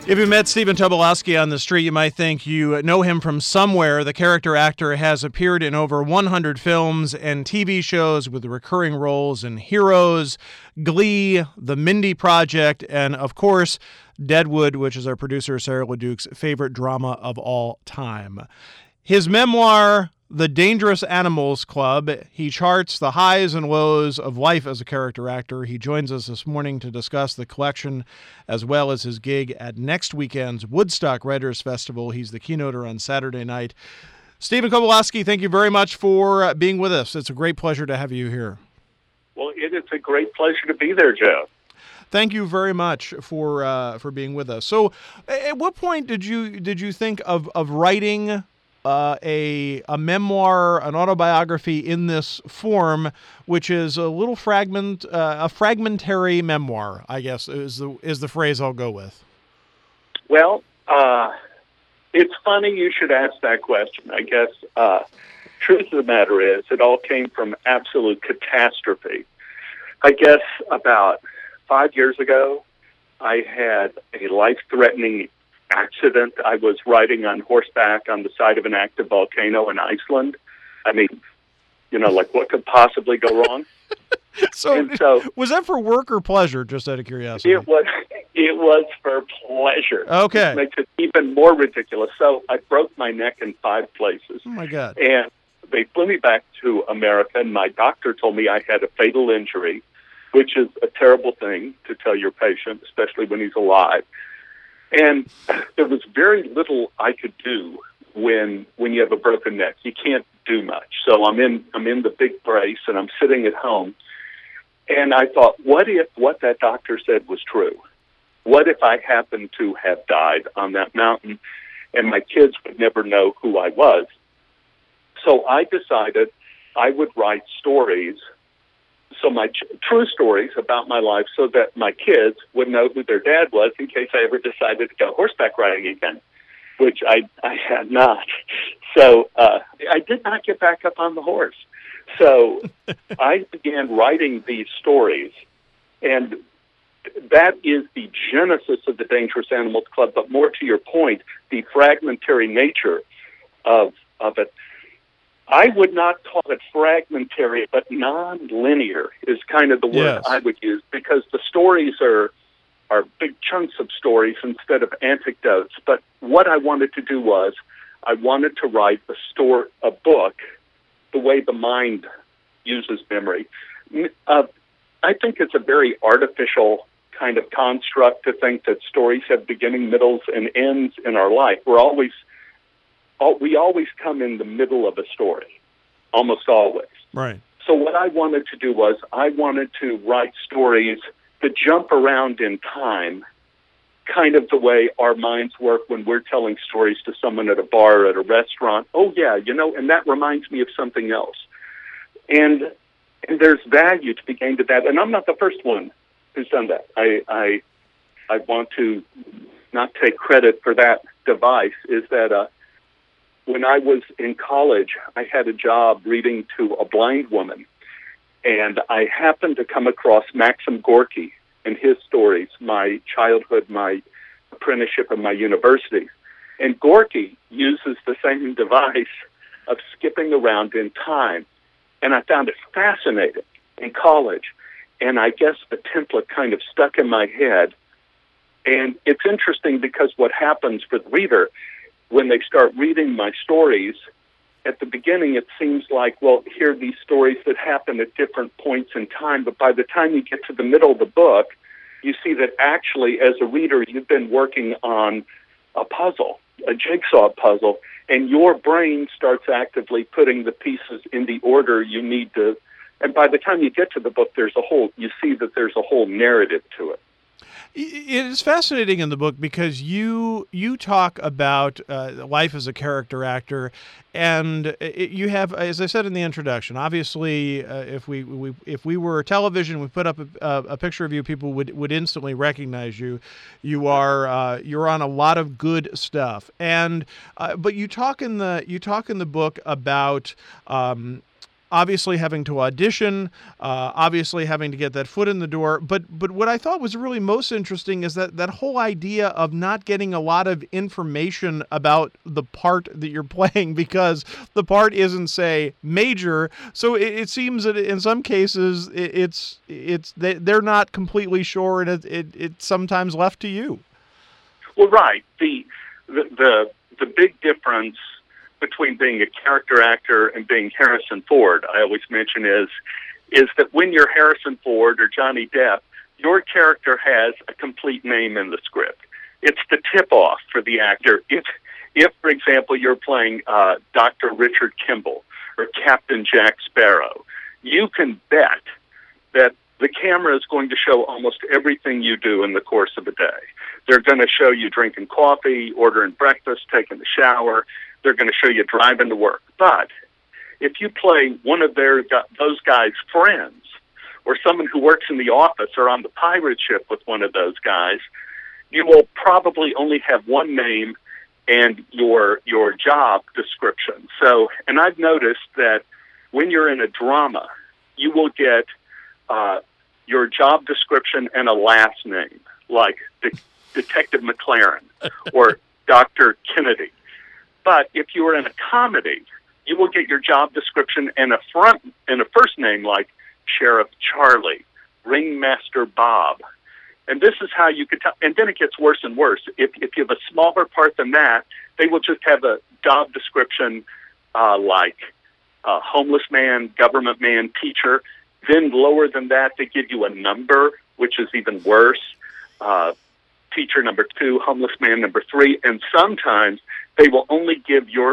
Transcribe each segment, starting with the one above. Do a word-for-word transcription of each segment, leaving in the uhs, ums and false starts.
If you met Stephen Tobolowsky on the street, you might think you know him from somewhere. The character actor has appeared in over one hundred films and T V shows with recurring roles in Heroes, Glee, The Mindy Project, and, of course, Deadwood, which is our producer Sarah LeDuc's favorite drama of all time. His memoir, The Dangerous Animals Club, he charts the highs and lows of life as a character actor. He joins us this morning to discuss the collection as well as his gig at next weekend's Woodstock Writers Festival. He's the keynoter on Saturday night. Stephen Tobolowsky, thank you very much for being with us. It's a great pleasure to have you here. Well, it is a great pleasure to be there, Joe. Thank you very much for uh, for being with us. So, at what point did you did you think of of writing Uh, a a memoir, an autobiography in this form, which is a little fragment, uh, a fragmentary memoir, I guess is the is the phrase I'll go with? Well, uh, it's funny you should ask that question. I guess uh, truth of the matter is, it all came from absolute catastrophe. I guess about five years ago, I had a life-threatening accident. I was riding on horseback on the side of an active volcano in Iceland. I mean, you know, like what could possibly go wrong? so, so, was that for work or pleasure, just out of curiosity? It was, it was for pleasure. Okay. Which makes it even more ridiculous. So I broke my neck in five places. Oh, my God. And they flew me back to America, and my doctor told me I had a fatal injury, which is a terrible thing to tell your patient, especially when he's alive. And there was very little I could do when when you have a broken neck. You can't do much. So I'm in I'm in the big brace, and I'm sitting at home. And I thought, what if what that doctor said was true? What if I happened to have died on that mountain, and my kids would never know who I was? So I decided I would write stories, so my ch- true stories about my life, so that my kids would know who their dad was in case I ever decided to go horseback riding again, which I I had not. So uh, I did not get back up on the horse. So I began writing these stories, and that is the genesis of the Dangerous Animals Club. But more to your point, the fragmentary nature of of it. I would not call it fragmentary, but non-linear is kind of the word yes. I would use, because the stories are are big chunks of stories instead of anecdotes. But what I wanted to do was I wanted to write a story, a book, the way the mind uses memory. Uh, I think it's a very artificial kind of construct to think that stories have beginning, middles, and ends in our life. We're always We always come in the middle of a story, almost always. Right. So what I wanted to do was I wanted to write stories that jump around in time, kind of the way our minds work when we're telling stories to someone at a bar or at a restaurant. Oh, yeah, you know, and that reminds me of something else. And and there's value to be gained to that. And I'm not the first one who's done that. I I, I want to not take credit for that device, is that uh, when I was in college, I had a job reading to a blind woman, and I happened to come across Maxim Gorky and his stories, my childhood, my apprenticeship, and my university. And Gorky uses the same device of skipping around in time, and I found it fascinating in college, and I guess the template kind of stuck in my head. And it's interesting because what happens for the reader when they start reading my stories, at the beginning it seems like, well, here are these stories that happen at different points in time, but by the time you get to the middle of the book, you see that actually, as a reader, you've been working on a puzzle, a jigsaw puzzle, and your brain starts actively putting the pieces in the order you need to, and by the time you get to the book, there's a whole, you see that there's a whole narrative to it. It is fascinating in the book because you you talk about uh, life as a character actor, and it, you have, as I said in the introduction, obviously, uh, if we, we if we were television, we put up a, a picture of you, people would, would instantly recognize you. You are uh, you're on a lot of good stuff, and uh, but you talk in the you talk in the book about. Um, obviously having to audition, uh, obviously having to get that foot in the door. But but what I thought was really most interesting is that that whole idea of not getting a lot of information about the part that you're playing because the part isn't, say, major. So it, it seems that in some cases it, it's it's they, they're not completely sure, and it, it it's sometimes left to you. Well, right. The the the, the big difference between being a character actor and being Harrison Ford, I always mention, is is that when you're Harrison Ford or Johnny Depp, your character has a complete name in the script. It's the tip-off for the actor. If, if for example, you're playing uh, Doctor Richard Kimball or Captain Jack Sparrow, you can bet that the camera is going to show almost everything you do in the course of a day. They're going to show you drinking coffee, ordering breakfast, taking a shower. They're going to show you driving to work. But if you play one of their those guys' friends, or someone who works in the office or on the pirate ship with one of those guys, you will probably only have one name and your your job description. So, and I've noticed that when you're in a drama, you will get uh, your job description and a last name, like De- Detective McLaren or Doctor Kennedy. But if you are in a comedy, you will get your job description and a front and a first name like Sheriff Charlie, Ringmaster Bob. And this is how you could tell. And then it gets worse and worse. If if you have a smaller part than that, they will just have a job description uh, like uh, homeless man, government man, teacher. Then lower than that, they give you a number, which is even worse. Uh, teacher number two, homeless man number three, and sometimes they will only give your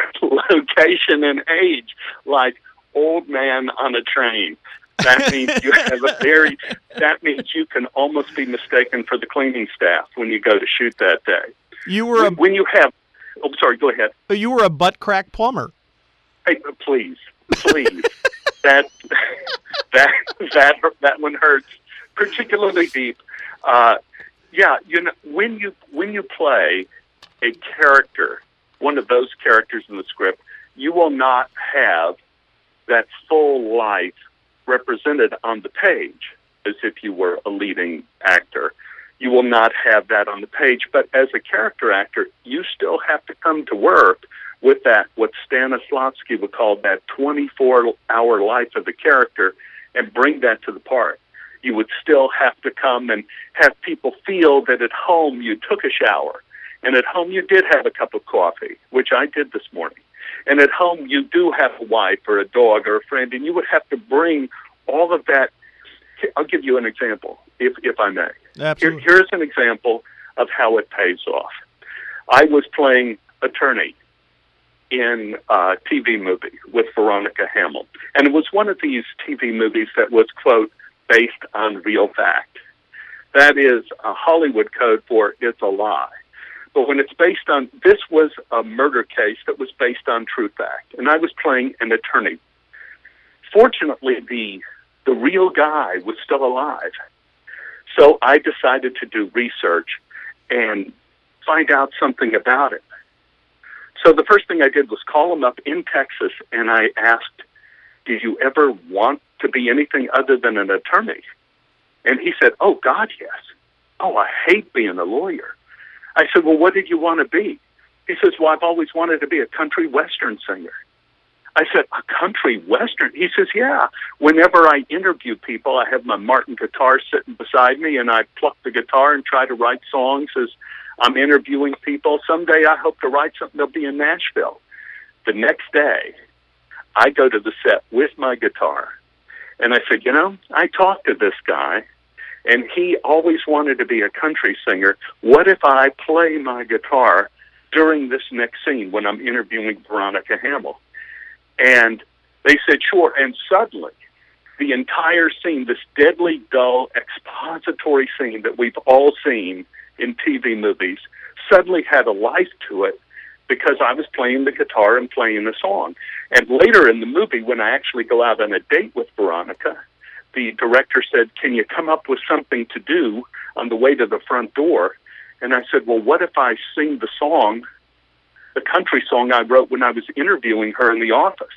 location and age, like old man on a train. That means you have a very, that means you can almost be mistaken for the cleaning staff when you go to shoot that day. You were when, a, when you have, oh, sorry, go ahead. You were a butt crack plumber. Hey, please, please. that, that, that, that one hurts particularly deep. Uh, yeah, you know, when you, when you play a character, one of those characters in the script, you will not have that full life represented on the page as if you were a leading actor. You will not have that on the page, but as a character actor, you still have to come to work with that, what Stanislavski would call that twenty-four hour life of the character, and bring that to the part. You would still have to come and have people feel that at home you took a shower, and at home you did have a cup of coffee, which I did this morning. And at home you do have a wife or a dog or a friend, and you would have to bring all of that. I'll give you an example, if if I may. Absolutely. Here, here's an example of how it pays off. I was playing attorney in a T V movie with Veronica Hamill, and it was one of these T V movies that was, quote, based on real fact. That is a Hollywood code for it's a lie. But when it's based on, this was a murder case that was based on true fact, and I was playing an attorney. Fortunately, the the real guy was still alive. So I decided to do research and find out something about it. So the first thing I did was call him up in Texas, and I asked, did you ever want to be anything other than an attorney? And he said, oh, God, yes. Oh, I hate being a lawyer. I said, well, what did you want to be? He says, well, I've always wanted to be a country western singer. I said, a country western? He says, yeah. Whenever I interview people, I have my Martin guitar sitting beside me, and I pluck the guitar and try to write songs as I'm interviewing people. Someday I hope to write something that'll be in Nashville. The next day, I go to the set with my guitar, and I said, you know, I talked to this guy, and he always wanted to be a country singer. What if I play my guitar during this next scene when I'm interviewing Veronica Hamill? And they said, sure. And suddenly, the entire scene, this deadly, dull, expository scene that we've all seen in T V movies, suddenly had a life to it because I was playing the guitar and playing the song. And later in the movie, when I actually go out on a date with Veronica, the director said, can you come up with something to do on the way to the front door? And I said, well, what if I sing the song, the country song I wrote when I was interviewing her in the office?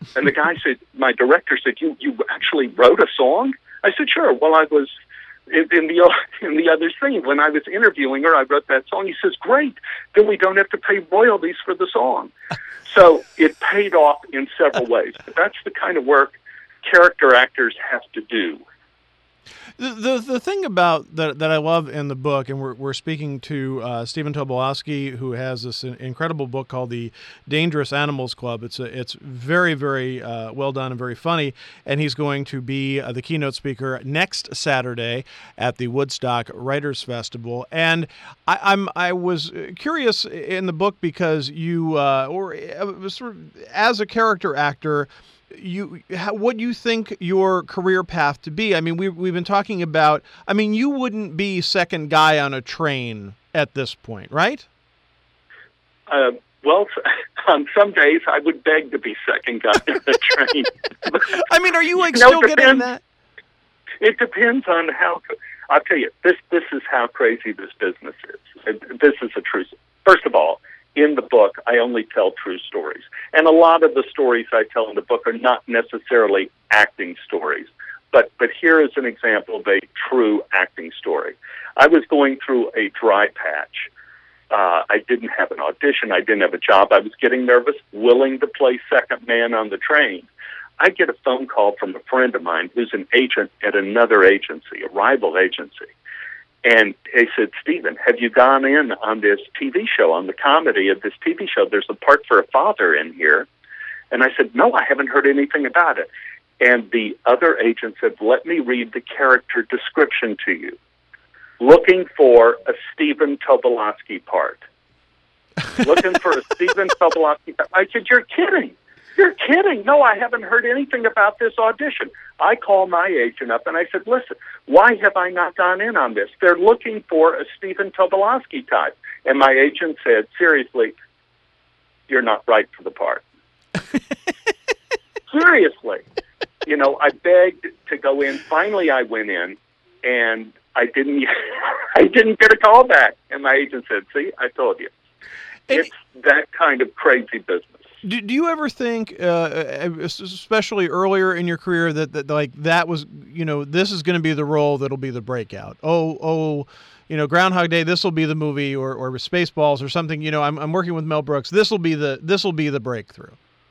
And the guy said, my director said, you, you actually wrote a song? I said, sure. Well, I was in, in the in the other scene. When I was interviewing her, I wrote that song. He says, great. Then we don't have to pay royalties for the song. So it paid off in several ways. But that's the kind of work character actors have to do. The, the the thing about that that I love in the book, and we're we're speaking to uh, Stephen Tobolowsky, who has this incredible book called The Dangerous Animals Club. It's a, it's very very uh, well done and very funny, and he's going to be uh, the keynote speaker next Saturday at the Woodstock Writers Festival. And I, I'm I was curious in the book because you uh, or uh, sort of as a character actor, you how, what you think your career path to be. I mean, we we've been talking about, I mean, you wouldn't be second guy on a train at this point, right? Uh, well, on some days I would beg to be second guy on a train. I mean, are you like you know, still getting that? It depends on how, I'll tell you, this, this is how crazy this business is. This is a true, first of all, in the book, I only tell true stories. And a lot of the stories I tell in the book are not necessarily acting stories. But but here is an example of a true acting story. I was going through a dry patch. Uh, I didn't have an audition. I didn't have a job. I was getting nervous, willing to play second man on the train. I get a phone call from a friend of mine who's an agent at another agency, a rival agency. And they said, Stephen, have you gone in on this T V show, on the comedy of this T V show? There's a part for a father in here. And I said, no, I haven't heard anything about it. And the other agent said, let me read the character description to you. Looking for a Stephen Tobolowsky part. Looking for a Stephen Tobolowsky part. I said, you're kidding. You're kidding. No, I haven't heard anything about this audition. I called my agent up and I said, listen, why have I not gone in on this? They're looking for a Stephen Tobolowsky type. And my agent said, seriously, you're not right for the part. Seriously. You know, I begged to go in. Finally, I went in, and I didn't I didn't get a call back. And my agent said, see, I told you. And it's that kind of crazy business. Do, do you ever think, uh, especially earlier in your career, that, that like that was, you know, this is going to be the role that'll be the breakout? Oh, oh, you know, Groundhog Day, this will be the movie, or or Spaceballs, or something. You know, I'm I'm working with Mel Brooks. This will be the this will be the breakthrough.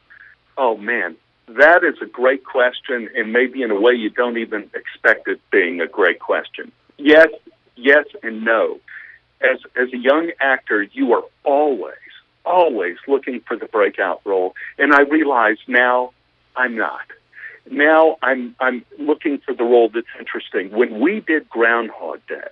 Oh man, that is a great question, and maybe in a way you don't even expect it being a great question. Yes, yes, and no. As as a young actor, you are always. always looking for the breakout role, and I realize now I'm not. Now I'm I'm looking for the role that's interesting. When we did Groundhog Day,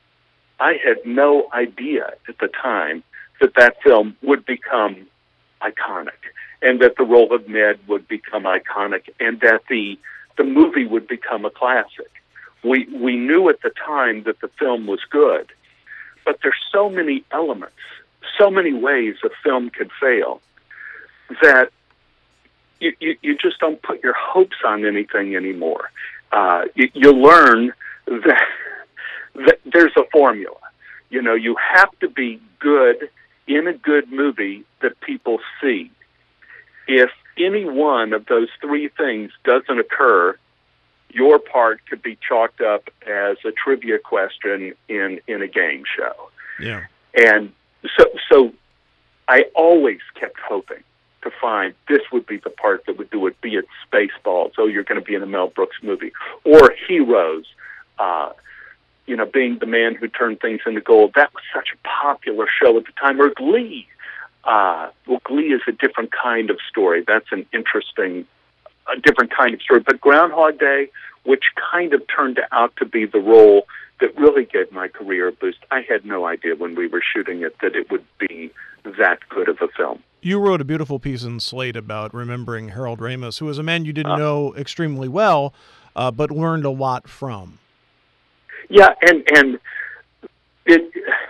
I had no idea at the time that that film would become iconic, and that the role of Ned would become iconic, and that the the movie would become a classic. We we knew at the time that the film was good, but there's so many elements, so many ways a film could fail, that you, you, you just don't put your hopes on anything anymore. Uh, you, you learn that, that there's a formula. You know, you have to be good in a good movie that people see. If any one of those three things doesn't occur, your part could be chalked up as a trivia question in, in a game show. Yeah. And so, so I always kept hoping to find this would be the part that would do it, be it Spaceballs, oh, you're going to be in a Mel Brooks movie, or Heroes, uh, you know, being the man who turned things into gold. That was such a popular show at the time. Or Glee. Uh, well, Glee is a different kind of story. That's an interesting, a different kind of story. But Groundhog Day, which kind of turned out to be the role that really gave my career a boost. I had no idea when we were shooting it that it would be that good of a film. You wrote a beautiful piece in Slate about remembering Harold Ramis, who was a man you didn't uh, know extremely well, uh, but learned a lot from. Yeah, and and it.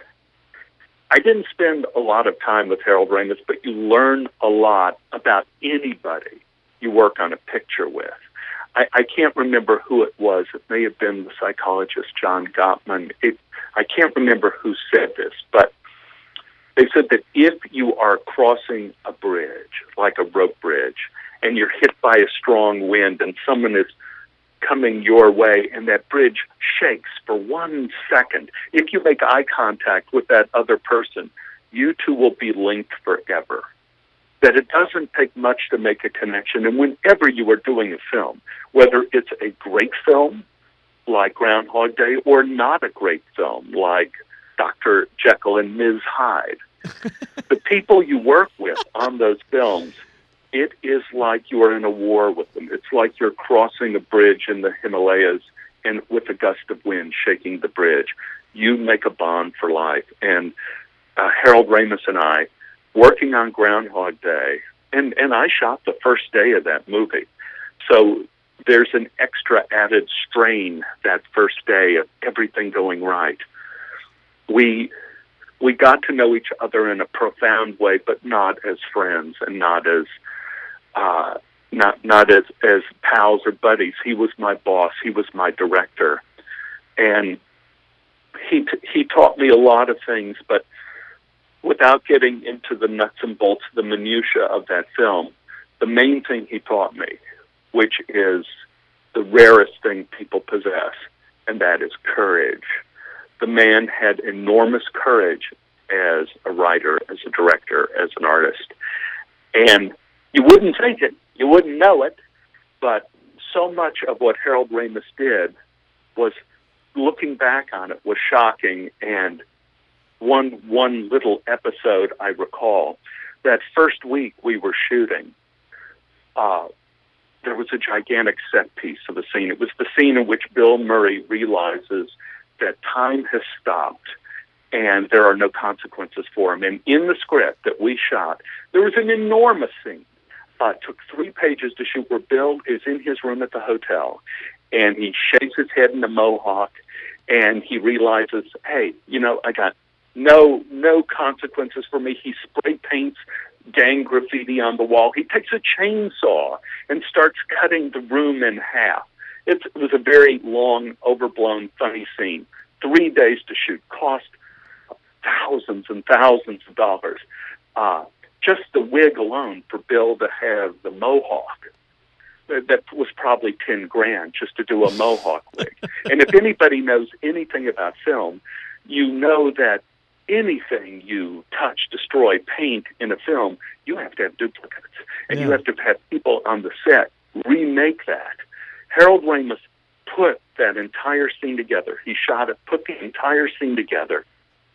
I didn't spend a lot of time with Harold Ramis, but you learn a lot about anybody you work on a picture with. I, I can't remember who it was. It may have been the psychologist John Gottman. It, I can't remember who said this, but they said that if you are crossing a bridge, like a rope bridge, and you're hit by a strong wind, and someone is coming your way, and that bridge shakes for one second. If you make eye contact with that other person, you two will be linked forever. That it doesn't take much to make a connection, and whenever you are doing a film, whether it's a great film like Groundhog Day or not a great film like Doctor Jekyll and Miz Hyde, the people you work with on those films, it is like you are in a war with them. It's like you're crossing a bridge in the Himalayas and with a gust of wind shaking the bridge. You make a bond for life. And uh, Harold Ramis and I, working on Groundhog Day, and, and I shot the first day of that movie. So there's an extra added strain that first day of everything going right. We we got to know each other in a profound way, but not as friends and not as Uh, not not as, as pals or buddies. He was my boss. He was my director, and he t- he taught me a lot of things. But without getting into the nuts and bolts, the minutia of that film, the main thing he taught me, which is the rarest thing people possess, and that is courage. The man had enormous courage as a writer, as a director, as an artist, and you wouldn't think it, you wouldn't know it, but so much of what Harold Ramis did was, looking back on it, was shocking. And one one little episode I recall, that first week we were shooting, uh, there was a gigantic set piece of a scene. It was the scene in which Bill Murray realizes that time has stopped and there are no consequences for him. And in the script that we shot, there was an enormous scene. Uh, it took three pages to shoot, where Bill is in his room at the hotel, and he shaves his head in a mohawk, and he realizes, hey, you know, I got no no consequences for me. He spray paints gang graffiti on the wall. He takes a chainsaw and starts cutting the room in half. It's, it was a very long, overblown, funny scene. Three days to shoot, cost thousands and thousands of dollars. Uh, Just the wig alone for Bill to have the mohawk, that was probably ten grand just to do a mohawk wig. And if anybody knows anything about film, you know that anything you touch, destroy, paint in a film, you have to have duplicates. And yeah. you have to have people on the set remake that. Harold Ramis put that entire scene together. He shot it, put the entire scene together,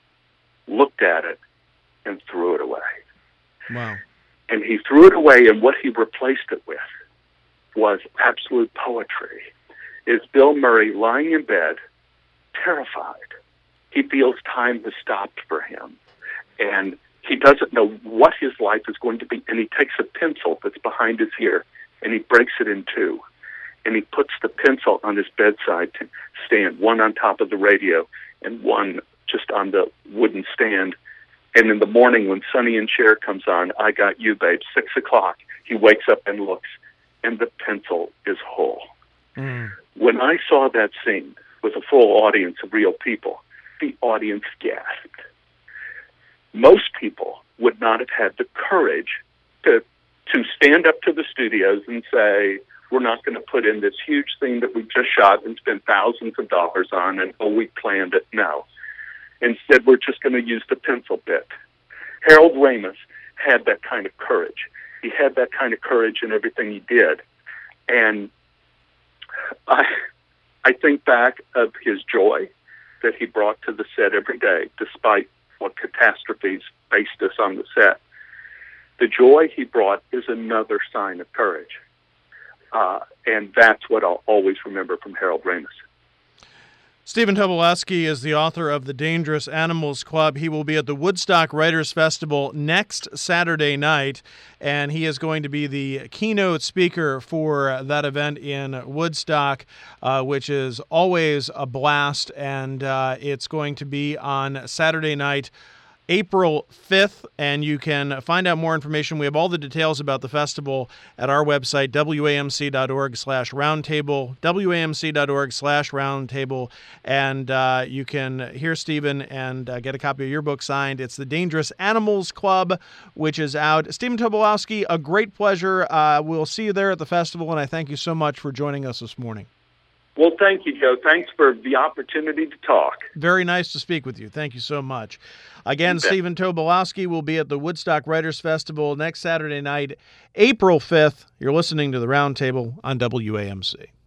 looked at it, and threw it away. Wow. And he threw it away, and what he replaced it with was absolute poetry. Is Bill Murray lying in bed, terrified. He feels time has stopped for him, and he doesn't know what his life is going to be, and he takes a pencil that's behind his ear, and he breaks it in two, and he puts the pencil on his bedside stand, one on top of the radio and one just on the wooden stand. And in the morning when Sonny and Cher comes on, I Got You, Babe, six o'clock, he wakes up and looks, and the pencil is whole. Mm. When I saw that scene with a full audience of real people, the audience gasped. Most people would not have had the courage to to stand up to the studios and say, we're not going to put in this huge thing that we just shot and spent thousands of dollars on, and oh, we planned it. No. Instead, we're just going to use the pencil bit. Harold Ramis had that kind of courage. He had that kind of courage in everything he did. And I, I think back of his joy that he brought to the set every day, despite what catastrophes faced us on the set. The joy he brought is another sign of courage. Uh, and that's what I'll always remember from Harold Ramis. Stephen Tobolowsky is the author of The Dangerous Animals Club. He will be at the Woodstock Writers Festival next Saturday night, and he is going to be the keynote speaker for that event in Woodstock, uh, which is always a blast, and uh, it's going to be on Saturday night, April fifth, and you can find out more information. We have all the details about the festival at our website, wamc.org slash roundtable, wamc.org slash roundtable, and uh, you can hear Stephen and uh, get a copy of your book signed. It's the Dangerous Animals Club, which is out. Stephen Tobolowsky, a great pleasure. Uh, we'll see you there at the festival, and I thank you so much for joining us this morning. Well, thank you, Joe. Thanks for the opportunity to talk. Very nice to speak with you. Thank you so much. Again, Stephen Tobolowsky will be at the Woodstock Writers Festival next Saturday night, April fifth. You're listening to The Roundtable on W A M C.